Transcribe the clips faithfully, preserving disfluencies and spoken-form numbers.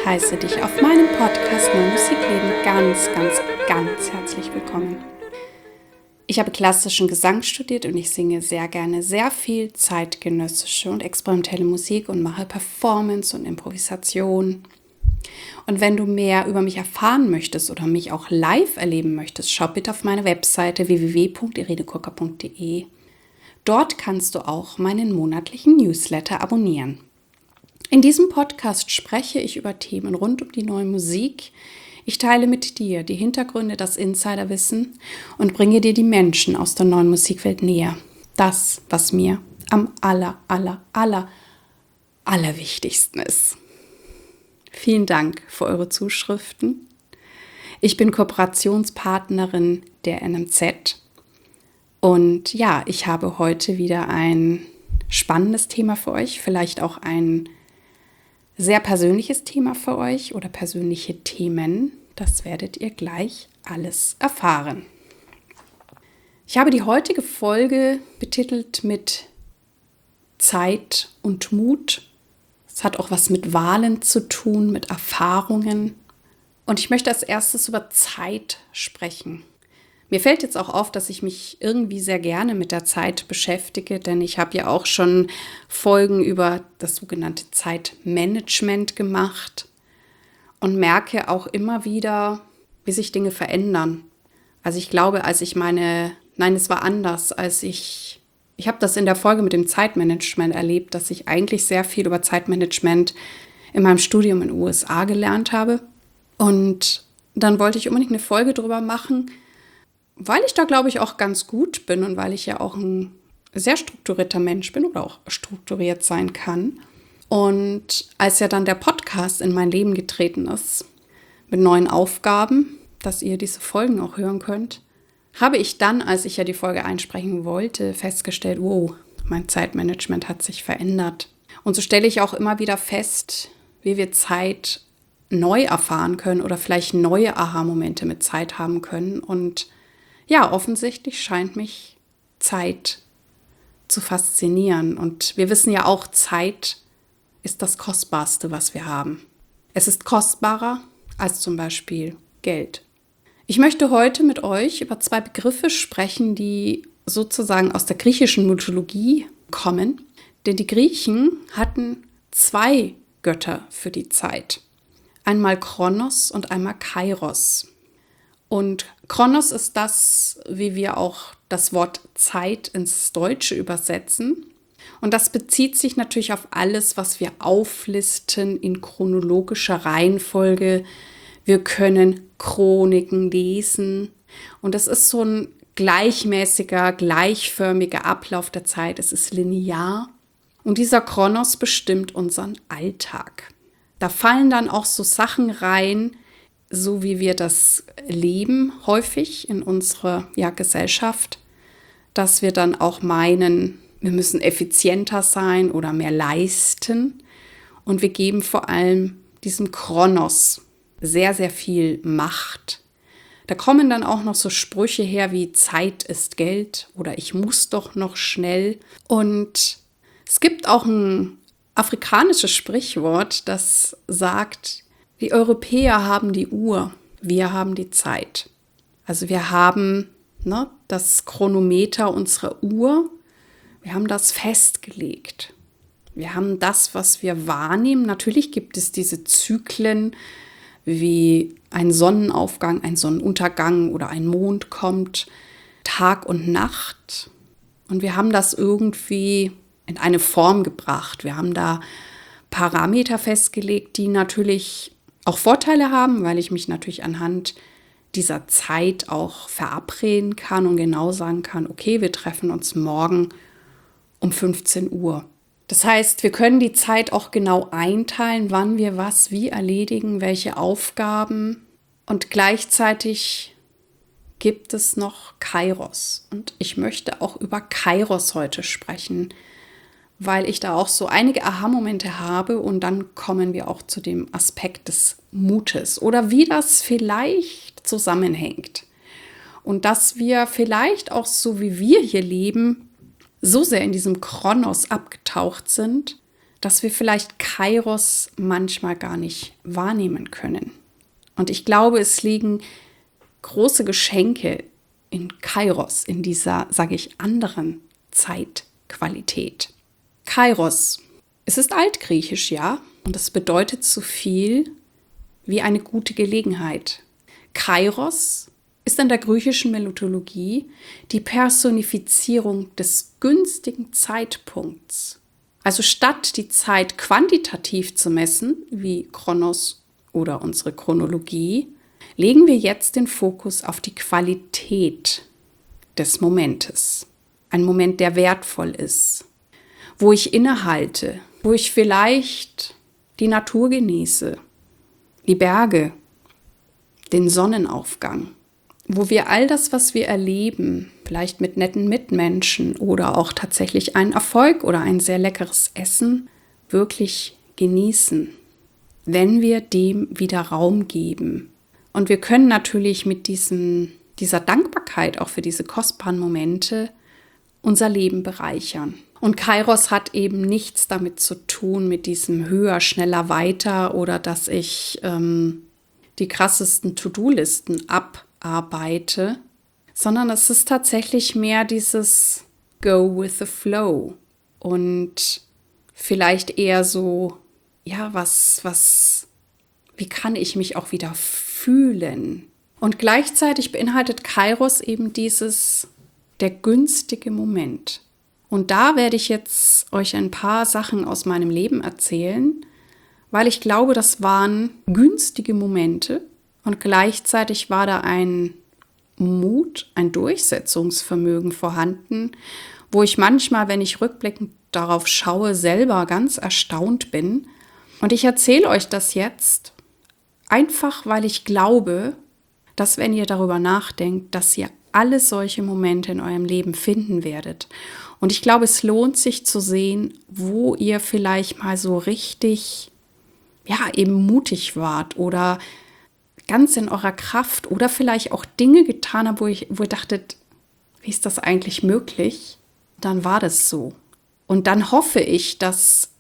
heiße dich auf meinem Podcast Mein Musikleben ganz, ganz, ganz herzlich willkommen. Ich habe klassischen Gesang studiert und ich singe sehr gerne sehr viel zeitgenössische und experimentelle Musik und mache Performance und Improvisation. Und wenn du mehr über mich erfahren möchtest oder mich auch live erleben möchtest, schau bitte auf meine Webseite w w w punkt irene kurka punkt d e. Dort kannst du auch meinen monatlichen Newsletter abonnieren. In diesem Podcast spreche ich über Themen rund um die neue Musik. Ich teile mit dir die Hintergründe, das Insiderwissen und bringe dir die Menschen aus der neuen Musikwelt näher. Das, was mir am aller, aller, aller, allerwichtigsten ist. Vielen Dank für eure Zuschriften. Ich bin Kooperationspartnerin der N M Z und ja, ich habe heute wieder ein spannendes Thema für euch, vielleicht auch ein sehr persönliches Thema für euch oder persönliche Themen. Das werdet ihr gleich alles erfahren. Ich habe die heutige Folge betitelt mit Zeit und Mut. Es hat auch was mit Wahlen zu tun, mit Erfahrungen. Und ich möchte als erstes über Zeit sprechen. Mir fällt jetzt auch auf, dass ich mich irgendwie sehr gerne mit der Zeit beschäftige, denn ich habe ja auch schon Folgen über das sogenannte Zeitmanagement gemacht und merke auch immer wieder, wie sich Dinge verändern. Also ich glaube, als ich meine, nein, es war anders, als ich, ich habe das in der Folge mit dem Zeitmanagement erlebt, dass ich eigentlich sehr viel über Zeitmanagement in meinem Studium in den U S A gelernt habe. Und dann wollte ich unbedingt eine Folge drüber machen, weil ich da, glaube ich, auch ganz gut bin und weil ich ja auch ein sehr strukturierter Mensch bin oder auch strukturiert sein kann. Und als ja dann der Podcast in mein Leben getreten ist, mit neuen Aufgaben, dass ihr diese Folgen auch hören könnt, habe ich dann, als ich ja die Folge einsprechen wollte, festgestellt, wow, mein Zeitmanagement hat sich verändert. Und so stelle ich auch immer wieder fest, wie wir Zeit neu erfahren können oder vielleicht neue Aha-Momente mit Zeit haben können. Und ja, offensichtlich scheint mich Zeit zu faszinieren. Und wir wissen ja auch, Zeit ist das Kostbarste, was wir haben. Es ist kostbarer als zum Beispiel Geld. Ich möchte heute mit euch über zwei Begriffe sprechen, die sozusagen aus der griechischen Mythologie kommen. Denn die Griechen hatten zwei Götter für die Zeit. Einmal Kronos und einmal Kairos. Und Kronos ist das, wie wir auch das Wort Zeit ins Deutsche übersetzen. Und das bezieht sich natürlich auf alles, was wir auflisten in chronologischer Reihenfolge. Wir können Chroniken lesen. Und das ist so ein gleichmäßiger, gleichförmiger Ablauf der Zeit. Es ist linear. Und dieser Kronos bestimmt unseren Alltag. Da fallen dann auch so Sachen rein, so wie wir das leben häufig in unserer ja, Gesellschaft, dass wir dann auch meinen, wir müssen effizienter sein oder mehr leisten. Und wir geben vor allem diesem Kronos sehr, sehr viel Macht. Da kommen dann auch noch so Sprüche her wie Zeit ist Geld oder ich muss doch noch schnell. Und es gibt auch ein afrikanisches Sprichwort, das sagt, die Europäer haben die Uhr, wir haben die Zeit. Also wir haben ne, das Chronometer unserer Uhr, wir haben das festgelegt. Wir haben das, was wir wahrnehmen. Natürlich gibt es diese Zyklen, wie ein Sonnenaufgang, ein Sonnenuntergang oder ein Mond kommt, Tag und Nacht. Und wir haben das irgendwie in eine Form gebracht. Wir haben da Parameter festgelegt, die natürlich auch Vorteile haben, weil ich mich natürlich anhand dieser Zeit auch verabreden kann und genau sagen kann, okay, wir treffen uns morgen um fünfzehn Uhr. Das heißt, wir können die Zeit auch genau einteilen, wann wir was wie erledigen, welche Aufgaben. Und gleichzeitig gibt es noch Kairos. Und ich möchte auch über Kairos heute sprechen, weil ich da auch so einige Aha-Momente habe und dann kommen wir auch zu dem Aspekt des Mutes oder wie das vielleicht zusammenhängt. Und dass wir vielleicht auch so wie wir hier leben, so sehr in diesem Kronos abgetaucht sind, dass wir vielleicht Kairos manchmal gar nicht wahrnehmen können. Und ich glaube, es liegen große Geschenke in Kairos, in dieser, sage ich, anderen Zeitqualität. Kairos, es ist altgriechisch, ja, und es bedeutet so viel wie eine gute Gelegenheit. Kairos ist in der griechischen Mythologie die Personifizierung des günstigen Zeitpunkts. Also statt die Zeit quantitativ zu messen, wie Chronos oder unsere Chronologie, legen wir jetzt den Fokus auf die Qualität des Momentes. Ein Moment, der wertvoll ist, wo ich innehalte, wo ich vielleicht die Natur genieße, die Berge, den Sonnenaufgang, wo wir all das, was wir erleben, vielleicht mit netten Mitmenschen oder auch tatsächlich einen Erfolg oder ein sehr leckeres Essen, wirklich genießen, wenn wir dem wieder Raum geben. Und wir können natürlich mit diesem, dieser Dankbarkeit auch für diese kostbaren Momente unser Leben bereichern. Und Kairos hat eben nichts damit zu tun, mit diesem höher, schneller, weiter oder dass ich ähm, die krassesten To-Do-Listen abarbeite, sondern es ist tatsächlich mehr dieses Go with the Flow und vielleicht eher so, ja, was, was, wie kann ich mich auch wieder fühlen? Und gleichzeitig beinhaltet Kairos eben dieses, der günstige Moment. Und da werde ich jetzt euch ein paar Sachen aus meinem Leben erzählen, weil ich glaube, das waren günstige Momente und gleichzeitig war da ein Mut, ein Durchsetzungsvermögen vorhanden, wo ich manchmal, wenn ich rückblickend darauf schaue, selber ganz erstaunt bin. Und ich erzähle euch das jetzt einfach, weil ich glaube, dass wenn ihr darüber nachdenkt, dass ihr alle solche Momente in eurem Leben finden werdet. Und ich glaube, es lohnt sich zu sehen, wo ihr vielleicht mal so richtig, ja, eben mutig wart oder ganz in eurer Kraft oder vielleicht auch Dinge getan habt, wo, ich, wo ihr dachtet, wie ist das eigentlich möglich? Dann war das so. Und dann hoffe ich, dass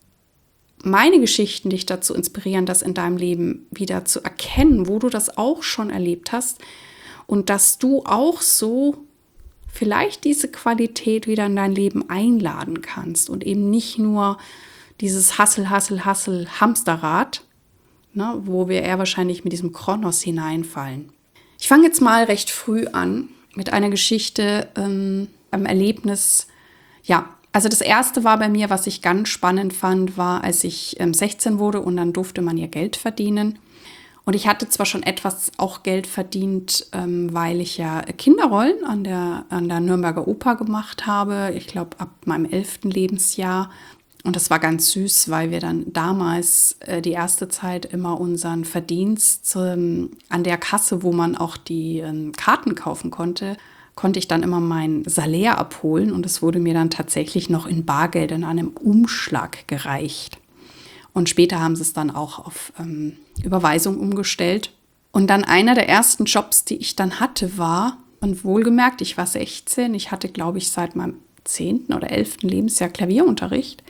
meine Geschichten dich dazu inspirieren, das in deinem Leben wieder zu erkennen, wo du das auch schon erlebt hast und dass du auch so vielleicht diese Qualität wieder in dein Leben einladen kannst und eben nicht nur dieses Hassel, Hassel, Hassel, Hamsterrad, ne, wo wir eher wahrscheinlich mit diesem Chronos hineinfallen. Ich fange jetzt mal recht früh an mit einer Geschichte, ähm, einem Erlebnis. Ja, also das erste war bei mir, was ich ganz spannend fand, war, als ich ähm, sechzehn wurde und dann durfte man ja Geld verdienen. Und ich hatte zwar schon etwas auch Geld verdient, ähm, weil ich ja Kinderrollen an der, an der Nürnberger Oper gemacht habe. Ich glaube, ab meinem elften Lebensjahr. Und das war ganz süß, weil wir dann damals äh, die erste Zeit immer unseren Verdienst ähm, an der Kasse, wo man auch die ähm, Karten kaufen konnte, konnte ich dann immer mein Salär abholen. Und es wurde mir dann tatsächlich noch in Bargeld in einem Umschlag gereicht. Und später haben sie es dann auch auf ähm, Überweisung umgestellt. Und dann einer der ersten Jobs, die ich dann hatte, war, und wohlgemerkt, ich war sechzehn, ich hatte, glaube ich, seit meinem zehnten oder elften Lebensjahr Klavierunterricht.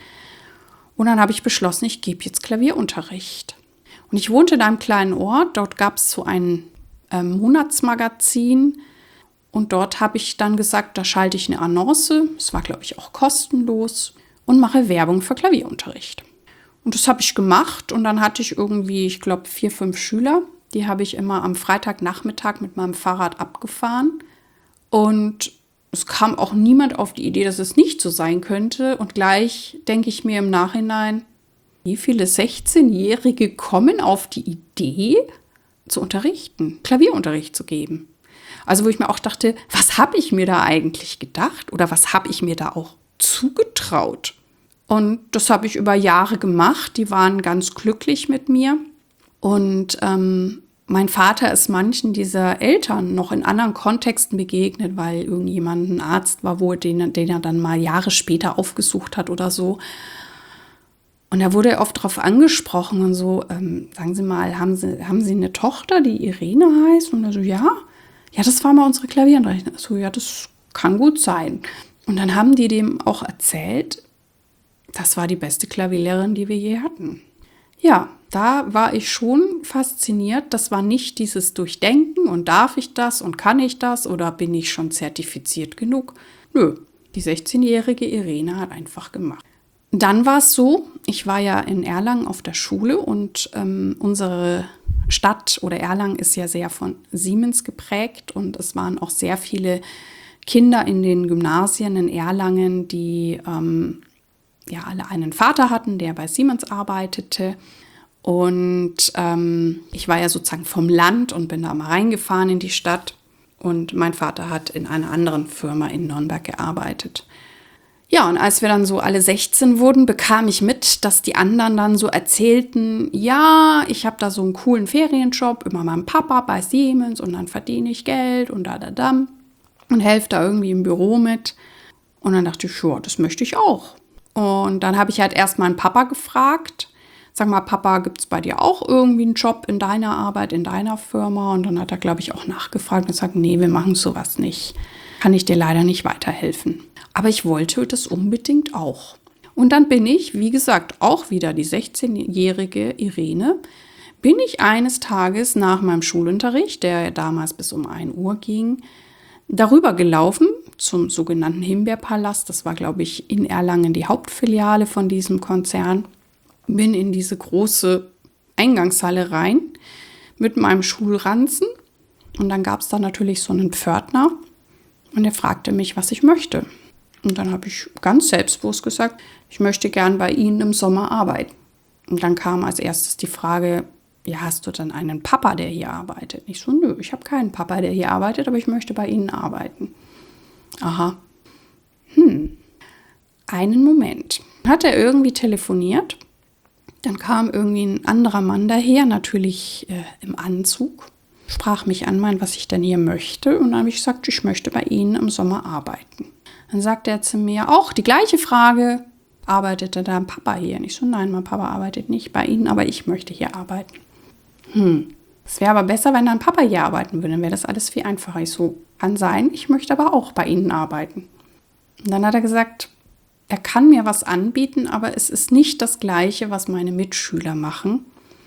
Und dann habe ich beschlossen, ich gebe jetzt Klavierunterricht. Und ich wohnte in einem kleinen Ort, dort gab es so ein äh, Monatsmagazin. Und dort habe ich dann gesagt, da schalte ich eine Annonce, es war, glaube ich, auch kostenlos, und mache Werbung für Klavierunterricht. Und das habe ich gemacht und dann hatte ich irgendwie, ich glaube, vier, fünf Schüler. Die habe ich immer am Freitagnachmittag mit meinem Fahrrad abgefahren. Und es kam auch niemand auf die Idee, dass es nicht so sein könnte. Und gleich denke ich mir im Nachhinein, wie viele sechzehnjährige kommen auf die Idee, zu unterrichten, Klavierunterricht zu geben. Also wo ich mir auch dachte, was habe ich mir da eigentlich gedacht oder was habe ich mir da auch zugetraut? Und das habe ich über Jahre gemacht. Die waren ganz glücklich mit mir. Und ähm, mein Vater ist manchen dieser Eltern noch in anderen Kontexten begegnet, weil irgendjemand ein Arzt war, wo den, den er dann mal Jahre später aufgesucht hat oder so. Und da wurde er oft darauf angesprochen und so, ähm, sagen Sie mal, haben Sie, haben Sie eine Tochter, die Irene heißt? Und er so, ja. Ja, das war mal unsere Klavierunterricht. So, ja, das kann gut sein. Und dann haben die dem auch erzählt, das war die beste Klavierlehrerin, die wir je hatten. Ja, da war ich schon fasziniert. Das war nicht dieses Durchdenken und darf ich das und kann ich das oder bin ich schon zertifiziert genug? Nö, die sechzehnjährige Irene hat einfach gemacht. Dann war es so, ich war ja in Erlangen auf der Schule und ähm, unsere Stadt oder Erlangen ist ja sehr von Siemens geprägt und es waren auch sehr viele Kinder in den Gymnasien in Erlangen, die ähm, ja alle einen Vater hatten, der bei Siemens arbeitete. Und ähm, ich war ja sozusagen vom Land und bin da mal reingefahren in die Stadt. Und mein Vater hat in einer anderen Firma in Nürnberg gearbeitet. Ja, und als wir dann so alle sechzehn wurden, bekam ich mit, dass die anderen dann so erzählten, ja, ich habe da so einen coolen Ferienjob über meinem Papa bei Siemens und dann verdiene ich Geld und da, da, da und helfe da irgendwie im Büro mit. Und dann dachte ich, ja, das möchte ich auch. Und dann habe ich halt erst meinen Papa gefragt, sag mal, Papa, gibt es bei dir auch irgendwie einen Job in deiner Arbeit, in deiner Firma? Und dann hat er, glaube ich, auch nachgefragt und gesagt, nee, wir machen sowas nicht. Kann ich dir leider nicht weiterhelfen. Aber ich wollte das unbedingt auch. Und dann bin ich, wie gesagt, auch wieder die sechzehnjährige Irene, bin ich eines Tages nach meinem Schulunterricht, der damals bis um ein Uhr ging, darüber gelaufen zum sogenannten Himbeerpalast. Das war, glaube ich, in Erlangen die Hauptfiliale von diesem Konzern. Bin in diese große Eingangshalle rein mit meinem Schulranzen. Und dann gab es da natürlich so einen Pförtner und der fragte mich, was ich möchte. Und dann habe ich ganz selbstbewusst gesagt, ich möchte gern bei Ihnen im Sommer arbeiten. Und dann kam als erstes die Frage, ja, hast du dann einen Papa, der hier arbeitet? Ich so, nö, ich habe keinen Papa, der hier arbeitet, aber ich möchte bei Ihnen arbeiten. Aha. Hm. Einen Moment. Hat er irgendwie telefoniert? Dann kam irgendwie ein anderer Mann daher, natürlich äh, im Anzug, sprach mich an, meint, was ich denn hier möchte. Und dann habe ich gesagt, ich möchte bei Ihnen im Sommer arbeiten. Dann sagte er zu mir, auch die gleiche Frage, arbeitete dein Papa hier? Und ich so, nein, mein Papa arbeitet nicht bei Ihnen, aber ich möchte hier arbeiten. Hm, es wäre aber besser, wenn dein Papa hier arbeiten würde, dann wäre das alles viel einfacher. Ich so, kann sein, ich möchte aber auch bei Ihnen arbeiten. Und dann hat er gesagt, er kann mir was anbieten, aber es ist nicht das Gleiche, was meine Mitschüler machen.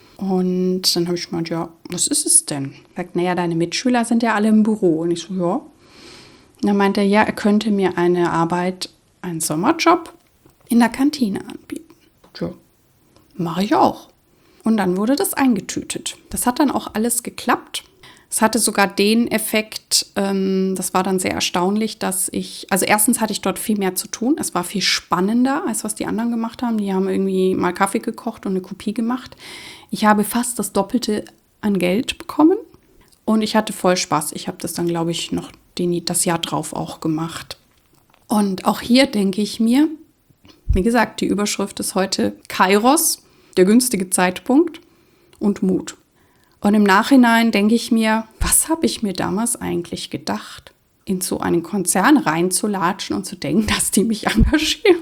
Und dann habe ich gemeint, ja, was ist es denn? Er sagt, naja, deine Mitschüler sind ja alle im Büro. Und ich so, ja. Und dann meinte er, ja, er könnte mir eine Arbeit, einen Sommerjob in der Kantine anbieten. Ja, mache ich auch. Und dann wurde das eingetütet. Das hat dann auch alles geklappt. Es hatte sogar den Effekt, ähm, das war dann sehr erstaunlich, dass ich, also erstens hatte ich dort viel mehr zu tun. Es war viel spannender, als was die anderen gemacht haben. Die haben irgendwie mal Kaffee gekocht und eine Kopie gemacht. Ich habe fast das Doppelte an Geld bekommen und ich hatte voll Spaß. Ich habe das dann, glaube ich, noch den, das Jahr drauf auch gemacht. Und auch hier denke ich mir, wie gesagt, die Überschrift ist heute Kairos, der günstige Zeitpunkt und Mut. Und im Nachhinein denke ich mir, was habe ich mir damals eigentlich gedacht, in so einen Konzern reinzulatschen und zu denken, dass die mich engagieren.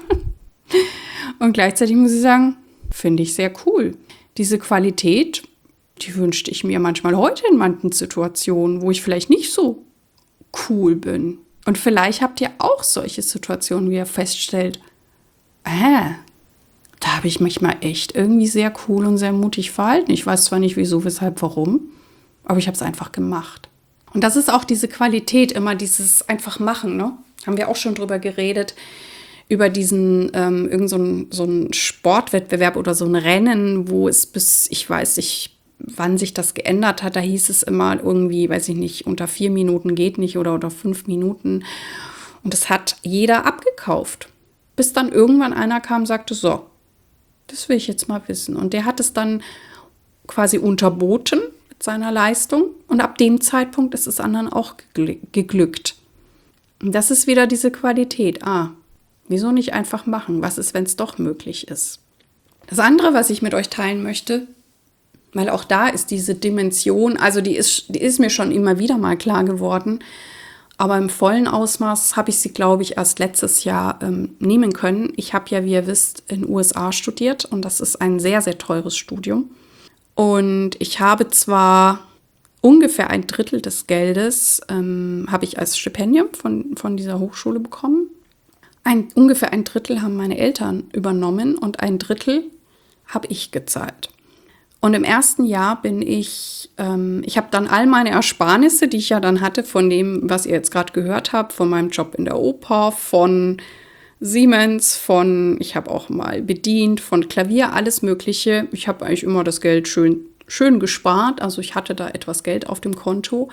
Und gleichzeitig muss ich sagen, finde ich sehr cool. Diese Qualität, die wünschte ich mir manchmal heute in manchen Situationen, wo ich vielleicht nicht so cool bin. Und vielleicht habt ihr auch solche Situationen, wie ihr feststellt, äh, da habe ich mich mal echt irgendwie sehr cool und sehr mutig verhalten. Ich weiß zwar nicht wieso, weshalb, warum, aber ich habe es einfach gemacht. Und das ist auch diese Qualität, immer dieses einfach machen, ne? Haben wir auch schon drüber geredet, über diesen, ähm, irgend so ein, so ein Sportwettbewerb oder so ein Rennen, wo es bis, ich weiß nicht, wann sich das geändert hat, da hieß es immer irgendwie, weiß ich nicht, unter vier Minuten geht nicht oder unter fünf Minuten. Und das hat jeder abgekauft. Bis dann irgendwann einer kam und sagte, so, das will ich jetzt mal wissen. Und der hat es dann quasi unterboten mit seiner Leistung. Und ab dem Zeitpunkt ist es anderen auch geglückt. Und das ist wieder diese Qualität. Ah, wieso nicht einfach machen? Was ist, wenn es doch möglich ist? Das andere, was ich mit euch teilen möchte, weil auch da ist diese Dimension, also die ist, die ist mir schon immer wieder mal klar geworden, aber im vollen Ausmaß habe ich sie, glaube ich, erst letztes Jahr ähm, nehmen können. Ich habe ja, wie ihr wisst, in den U S A studiert und das ist ein sehr, sehr teures Studium. Und ich habe zwar ungefähr ein Drittel des Geldes, ähm, habe ich als Stipendium von, von dieser Hochschule bekommen. ein, ungefähr ein Drittel haben meine Eltern übernommen und ein Drittel habe ich gezahlt. Und im ersten Jahr bin ich, ähm, ich habe dann all meine Ersparnisse, die ich ja dann hatte von dem, was ihr jetzt gerade gehört habt, von meinem Job in der Oper, von Siemens, von, ich habe auch mal bedient, von Klavier, alles Mögliche. Ich habe eigentlich immer das Geld schön, schön gespart, also ich hatte da etwas Geld auf dem Konto.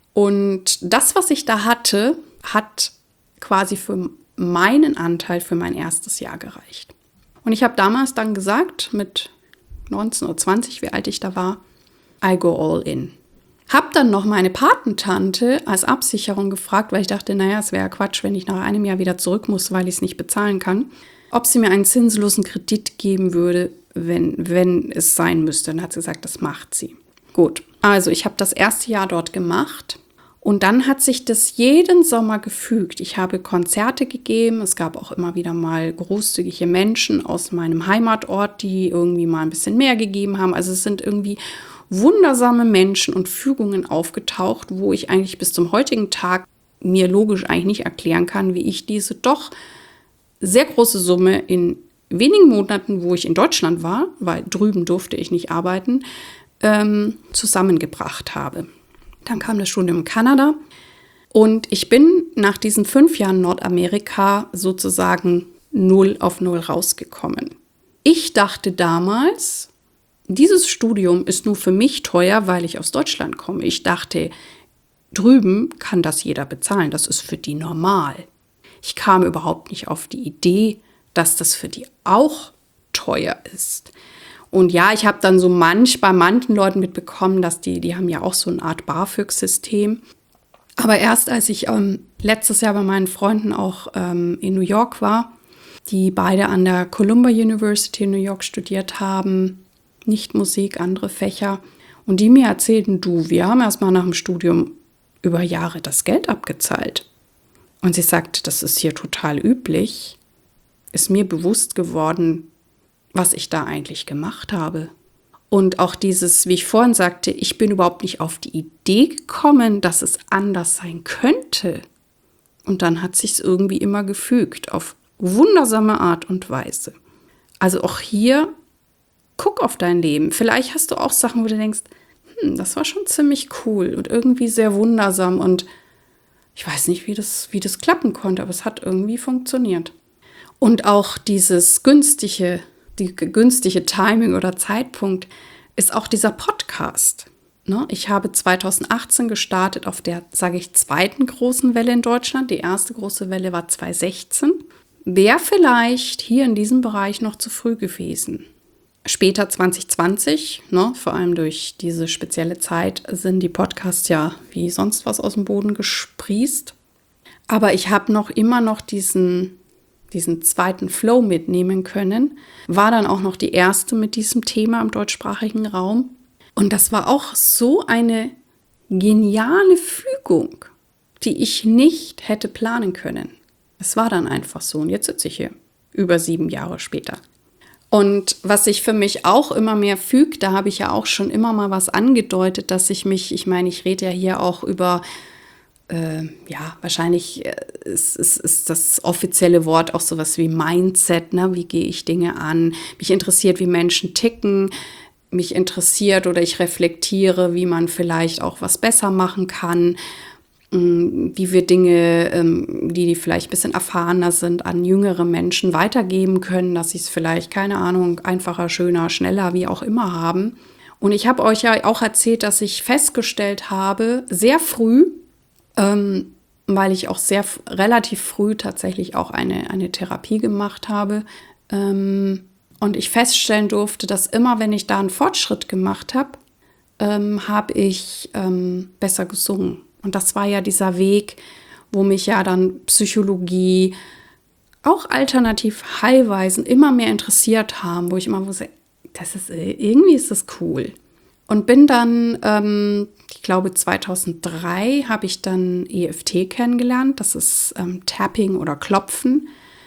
Und das, was ich da hatte, hat quasi für meinen Anteil für mein erstes Jahr gereicht. Und ich habe damals dann gesagt, mit neunzehn oder zwanzig, wie alt ich da war, I go all in. Hab dann noch meine Patentante als Absicherung gefragt, weil ich dachte, naja, es wäre Quatsch, wenn ich nach einem Jahr wieder zurück muss, weil ich es nicht bezahlen kann, ob sie mir einen zinslosen Kredit geben würde, wenn, wenn es sein müsste. Dann hat sie gesagt, das macht sie. Gut, also ich habe das erste Jahr dort gemacht. Und dann hat sich das jeden Sommer gefügt. Ich habe Konzerte gegeben. Es gab auch immer wieder mal großzügige Menschen aus meinem Heimatort, die irgendwie mal ein bisschen mehr gegeben haben. Also es sind irgendwie wundersame Menschen und Fügungen aufgetaucht, wo ich eigentlich bis zum heutigen Tag mir logisch eigentlich nicht erklären kann, wie ich diese doch sehr große Summe in wenigen Monaten, wo ich in Deutschland war, weil drüben durfte ich nicht arbeiten, ähm, zusammengebracht habe. Dann kam das Studium in Kanada und ich bin nach diesen fünf Jahren Nordamerika sozusagen null auf null rausgekommen. Ich dachte damals, dieses Studium ist nur für mich teuer, weil ich aus Deutschland komme. Ich dachte, drüben kann das jeder bezahlen, das ist für die normal. Ich kam überhaupt nicht auf die Idee, dass das für die auch teuer ist. Und ja, ich habe dann so manch bei manchen Leuten mitbekommen, dass die, die haben ja auch so eine Art BAföG-System. Aber erst als ich ähm, letztes Jahr bei meinen Freunden auch ähm, in New York war, die beide an der Columbia University in New York studiert haben, nicht Musik, andere Fächer, und die mir erzählten, du, wir haben erst mal nach dem Studium über Jahre das Geld abgezahlt. Und sie sagte, das ist hier total üblich, ist mir bewusst geworden, was ich da eigentlich gemacht habe. Und auch dieses, wie ich vorhin sagte, ich bin überhaupt nicht auf die Idee gekommen, dass es anders sein könnte. Und dann hat sich's irgendwie immer gefügt, auf wundersame Art und Weise. Also auch hier, guck auf dein Leben. Vielleicht hast du auch Sachen, wo du denkst, hm, das war schon ziemlich cool und irgendwie sehr wundersam. Und ich weiß nicht, wie das, wie das klappen konnte, aber es hat irgendwie funktioniert. Und auch dieses günstige Die günstige Timing oder Zeitpunkt ist auch dieser Podcast. Ne? Ich habe zwanzig achtzehn gestartet auf der, sage ich, zweiten großen Welle in Deutschland. Die erste große Welle war zwanzig sechzehn. Wäre vielleicht hier in diesem Bereich noch zu früh gewesen. Später zwanzig zwanzig, ne, vor allem durch diese spezielle Zeit, sind die Podcasts ja wie sonst was aus dem Boden gesprießt. Aber ich habe noch immer noch diesen... diesen zweiten Flow mitnehmen können, war dann auch noch die erste mit diesem Thema im deutschsprachigen Raum. Und das war auch so eine geniale Fügung, die ich nicht hätte planen können. Es war dann einfach so. Und jetzt sitze ich hier, über sieben Jahre später. Und was sich für mich auch immer mehr fügt, da habe ich ja auch schon immer mal was angedeutet, dass ich mich, ich meine, ich rede ja hier auch über Äh, ja, wahrscheinlich ist, ist, ist das offizielle Wort auch sowas wie Mindset, ne? Wie gehe ich Dinge an? Mich interessiert, wie Menschen ticken. Mich interessiert oder ich reflektiere, wie man vielleicht auch was besser machen kann. Wie wir Dinge, die, die vielleicht ein bisschen erfahrener sind, an jüngere Menschen weitergeben können, dass sie es vielleicht, keine Ahnung, einfacher, schöner, schneller, wie auch immer haben. Und ich habe euch ja auch erzählt, dass ich festgestellt habe, sehr früh, Ähm, weil ich auch sehr relativ früh tatsächlich auch eine, eine Therapie gemacht habe. Ähm, und ich feststellen durfte, dass immer, wenn ich da einen Fortschritt gemacht habe, ähm, habe ich ähm, besser gesungen. Und das war ja dieser Weg, wo mich ja dann Psychologie, auch alternativ Heilweisen immer mehr interessiert haben, wo ich immer wusste, das ist, irgendwie ist das cool. Und bin dann, ähm, ich glaube zweitausenddrei habe ich dann E F T kennengelernt. Das ist ähm, Tapping oder Klopfen.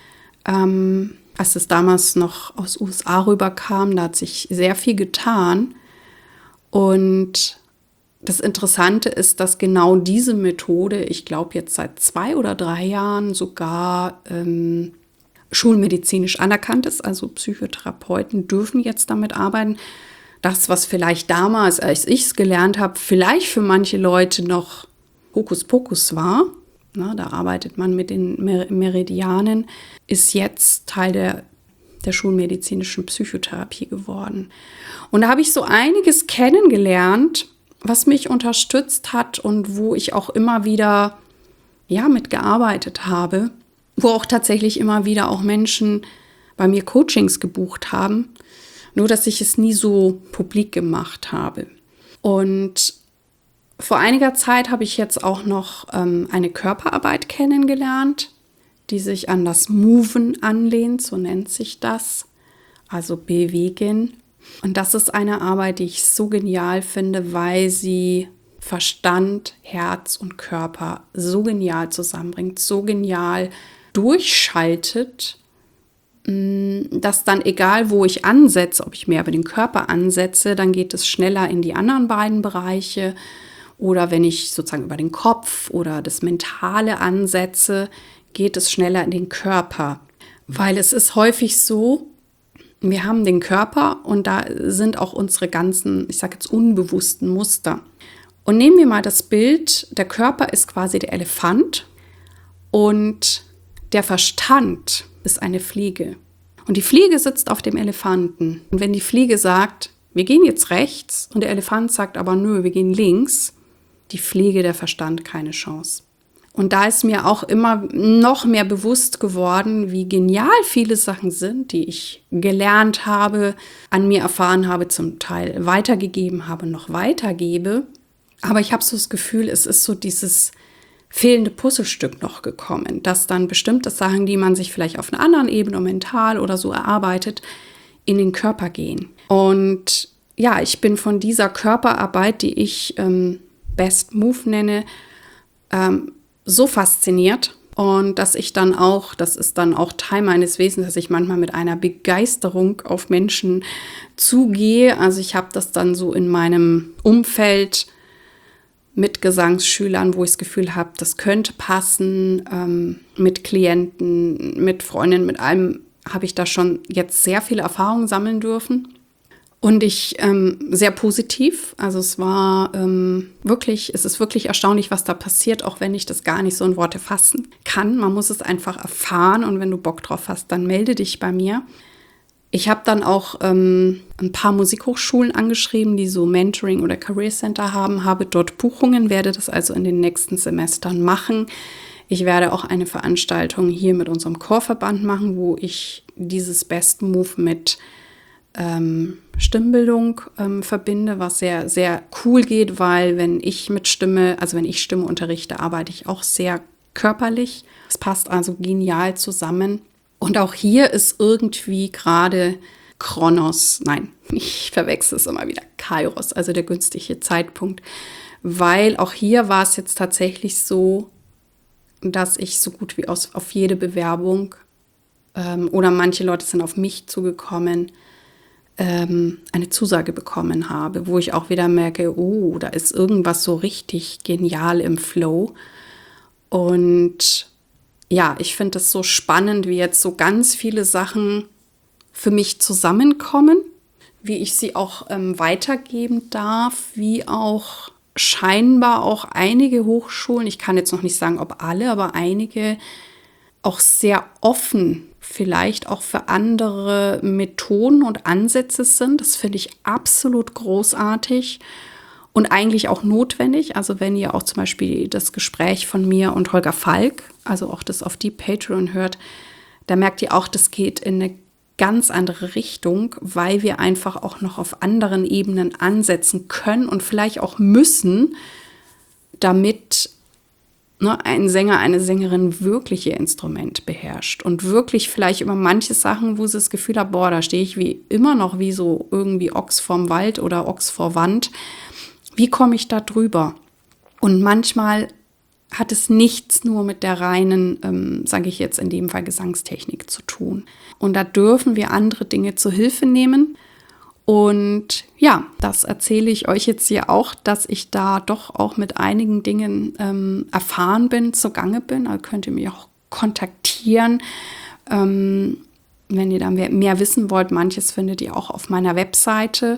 Ähm, als es damals noch aus U S A rüberkam, da hat sich sehr viel getan. Und das Interessante ist, dass genau diese Methode, ich glaube jetzt seit zwei oder drei Jahren sogar ähm, schulmedizinisch anerkannt ist. Also Psychotherapeuten dürfen jetzt damit arbeiten. Das, was vielleicht damals, als ich es gelernt habe, vielleicht für manche Leute noch Hokuspokus war, na, da arbeitet man mit den Mer- Meridianen, ist jetzt Teil der, der schulmedizinischen Psychotherapie geworden. Und da habe ich so einiges kennengelernt, was mich unterstützt hat und wo ich auch immer wieder ja, mitgearbeitet habe, wo auch tatsächlich immer wieder auch Menschen bei mir Coachings gebucht haben, nur dass ich es nie so publik gemacht habe. Und vor einiger Zeit habe ich jetzt auch noch ähm, eine Körperarbeit kennengelernt, die sich an das Moven anlehnt, so nennt sich das, also bewegen. Und das ist eine Arbeit, die ich so genial finde, weil sie Verstand, Herz und Körper so genial zusammenbringt, so genial durchschaltet, dass dann egal, wo ich ansetze, ob ich mehr über den Körper ansetze, dann geht es schneller in die anderen beiden Bereiche. Oder wenn ich sozusagen über den Kopf oder das Mentale ansetze, geht es schneller in den Körper. Weil es ist häufig so, wir haben den Körper und da sind auch unsere ganzen, ich sage jetzt unbewussten Muster. Und nehmen wir mal das Bild, der Körper ist quasi der Elefant und der Verstand ist eine Fliege. Und die Fliege sitzt auf dem Elefanten. Und wenn die Fliege sagt, wir gehen jetzt rechts und der Elefant sagt aber nö, wir gehen links, die Fliege, der Verstand, keine Chance. Und da ist mir auch immer noch mehr bewusst geworden, wie genial viele Sachen sind, die ich gelernt habe, an mir erfahren habe, zum Teil weitergegeben habe, noch weitergebe. Aber ich habe so das Gefühl, es ist so dieses fehlende Puzzlestück noch gekommen, dass dann bestimmte Sachen, die man sich vielleicht auf einer anderen Ebene mental oder so erarbeitet, in den Körper gehen. Und ja, ich bin von dieser Körperarbeit, die ich ähm, Best Move nenne, ähm, so fasziniert. Und dass ich dann auch, das ist dann auch Teil meines Wesens, dass ich manchmal mit einer Begeisterung auf Menschen zugehe. Also ich habe das dann so in meinem Umfeld mit Gesangsschülern, wo ich das Gefühl habe, das könnte passen, ähm, mit Klienten, mit Freundinnen, mit allem habe ich da schon jetzt sehr viele Erfahrungen sammeln dürfen. Und ich ähm, sehr positiv, also es war ähm, wirklich, es ist wirklich erstaunlich, was da passiert, auch wenn ich das gar nicht so in Worte fassen kann. Man muss es einfach erfahren und wenn du Bock drauf hast, dann melde dich bei mir. Ich habe dann auch ähm, ein paar Musikhochschulen angeschrieben, die so Mentoring oder Career Center haben, habe dort Buchungen, werde das also in den nächsten Semestern machen. Ich werde auch eine Veranstaltung hier mit unserem Chorverband machen, wo ich dieses Best Move mit ähm, Stimmbildung ähm, verbinde, was sehr, sehr cool geht, weil wenn ich mit Stimme, also wenn ich Stimme unterrichte, arbeite ich auch sehr körperlich. Es passt also genial zusammen. Und auch hier ist irgendwie gerade Kronos, nein, ich verwechsel es immer wieder, Kairos, also der günstige Zeitpunkt, weil auch hier war es jetzt tatsächlich so, dass ich so gut wie aus, auf jede Bewerbung ähm, oder manche Leute sind auf mich zugekommen, ähm, eine Zusage bekommen habe, wo ich auch wieder merke, oh, da ist irgendwas so richtig genial im Flow. Und ja, ich finde es so spannend, wie jetzt so ganz viele Sachen für mich zusammenkommen, wie ich sie auch ähm, weitergeben darf, wie auch scheinbar auch einige Hochschulen, ich kann jetzt noch nicht sagen, ob alle, aber einige auch sehr offen vielleicht auch für andere Methoden und Ansätze sind. Das finde ich absolut großartig und eigentlich auch notwendig. Also wenn ihr auch zum Beispiel das Gespräch von mir und Holger Falk, also auch das auf Deep Patreon hört, da merkt ihr auch, das geht in eine ganz andere Richtung, weil wir einfach auch noch auf anderen Ebenen ansetzen können und vielleicht auch müssen, damit ne, ein Sänger, eine Sängerin wirklich ihr Instrument beherrscht und wirklich vielleicht über manche Sachen, wo sie das Gefühl hat, boah, da stehe ich wie immer noch wie so irgendwie Ochs vorm Wald oder Ochs vor Wand. Wie komme ich da drüber? Und manchmal hat es nichts nur mit der reinen, ähm, sage ich jetzt in dem Fall, Gesangstechnik zu tun. Und da dürfen wir andere Dinge zur Hilfe nehmen. Und ja, das erzähle ich euch jetzt hier auch, dass ich da doch auch mit einigen Dingen ähm, erfahren bin, zugange bin. Also könnt ihr mich auch kontaktieren, Ähm, wenn ihr dann mehr wissen wollt, manches findet ihr auch auf meiner Webseite.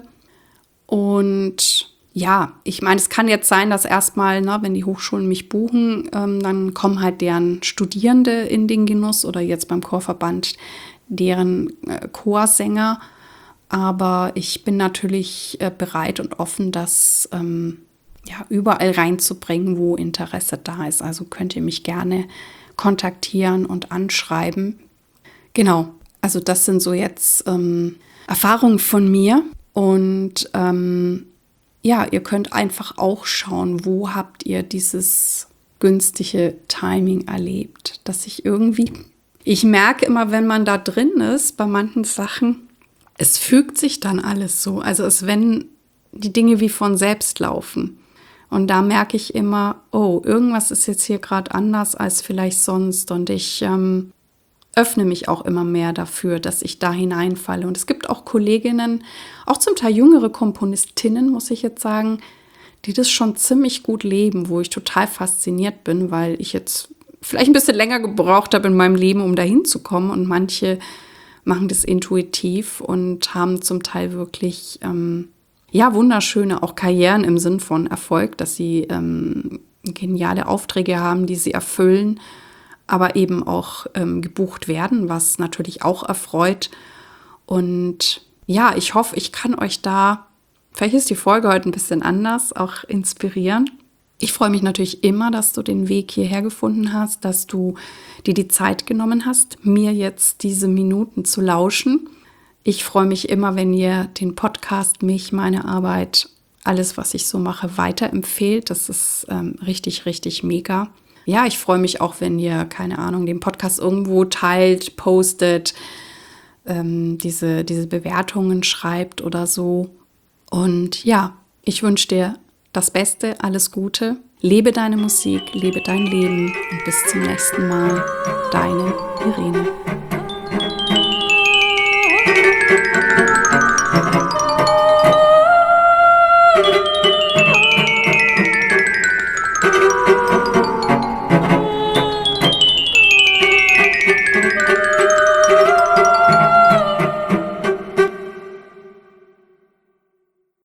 Und ja, ich meine, es kann jetzt sein, dass erstmal, ne, wenn die Hochschulen mich buchen, ähm, dann kommen halt deren Studierende in den Genuss oder jetzt beim Chorverband deren äh, Chorsänger. Aber ich bin natürlich äh, bereit und offen, das ähm, ja, überall reinzubringen, wo Interesse da ist. Also könnt ihr mich gerne kontaktieren und anschreiben. Genau, also das sind so jetzt ähm, Erfahrungen von mir. Und ähm, ja, ihr könnt einfach auch schauen, wo habt ihr dieses günstige Timing erlebt, dass ich irgendwie, ich merke immer, wenn man da drin ist, bei manchen Sachen, es fügt sich dann alles so. Also es wenn die Dinge wie von selbst laufen. Und da merke ich immer, oh, irgendwas ist jetzt hier gerade anders als vielleicht sonst. Und ich ähm, öffne mich auch immer mehr dafür, dass ich da hineinfalle. Und es gibt auch Kolleginnen, auch zum Teil jüngere Komponistinnen, muss ich jetzt sagen, die das schon ziemlich gut leben, wo ich total fasziniert bin, weil ich jetzt vielleicht ein bisschen länger gebraucht habe in meinem Leben, um dahin zu kommen. Und manche machen das intuitiv und haben zum Teil wirklich ähm, ja, wunderschöne auch Karrieren im Sinn von Erfolg, dass sie ähm, geniale Aufträge haben, die sie erfüllen, aber eben auch ähm, gebucht werden, was natürlich auch erfreut. Und ja, ich hoffe, ich kann euch da, vielleicht ist die Folge heute ein bisschen anders, auch inspirieren. Ich freue mich natürlich immer, dass du den Weg hierher gefunden hast, dass du dir die Zeit genommen hast, mir jetzt diese Minuten zu lauschen. Ich freue mich immer, wenn ihr den Podcast, mich, meine Arbeit, alles, was ich so mache, weiterempfehlt. Das ist ähm, richtig, richtig mega. Ja, ich freue mich auch, wenn ihr, keine Ahnung, den Podcast irgendwo teilt, postet, ähm, diese, diese Bewertungen schreibt oder so. Und ja, ich wünsche dir das Beste, alles Gute. Lebe deine Musik, lebe dein Leben und bis zum nächsten Mal. Deine Irene.